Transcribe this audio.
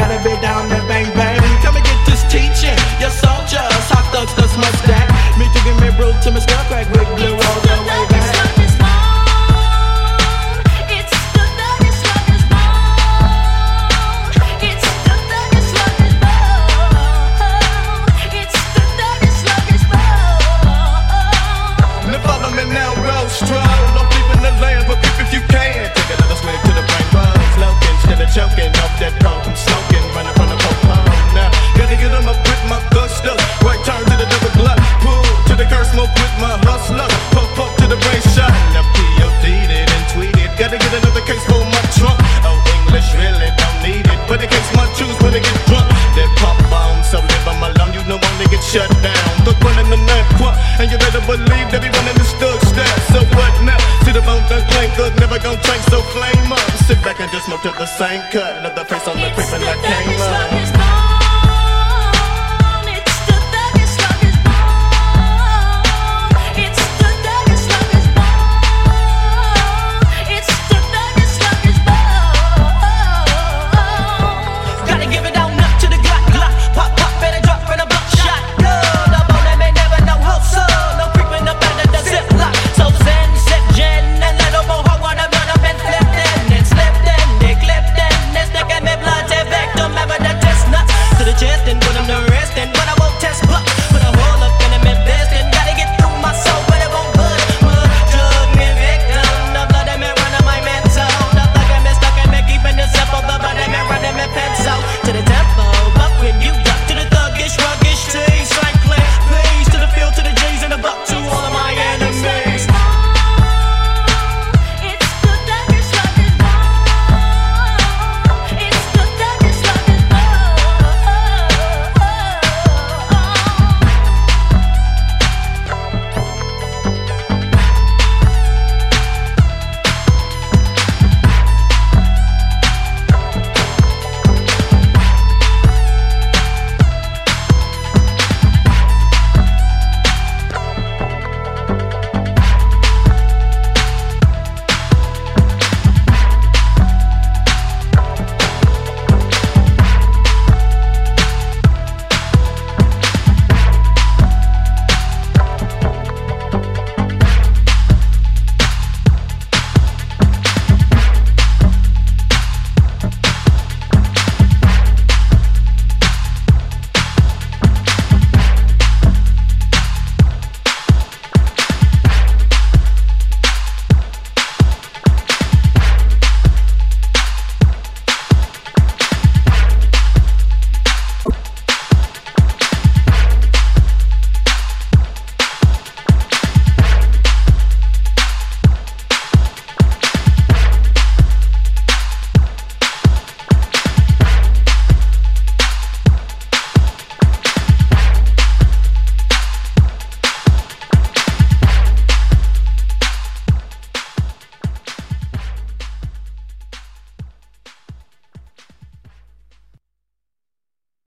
gotta be down there, bang bang. Come and get this teaching, your soldiers, hot thugs, the smokestack. Me to give me brew to my skull crack with blue all the way back. Choking off that coke, I'm smoking, running from the coke now. Gotta get them up with my gusto. Right turn to the double glut, pull to the curse, smoke with my hustler. Pump up to the brain shot, now POD'd it and tweeted. Gotta get another case for my trunk. Oh, English really don't need it, but in case my choose when they get drunk. That pop bomb, so live on my lung, you know when they get shut down. Look one in the neck, what? And you better believe that everyone in the stood step. So what now? See the bone done clank, good, never gon' change, so flame up. Sit back and just smoke to the same cut. Another face on the creep and I came up.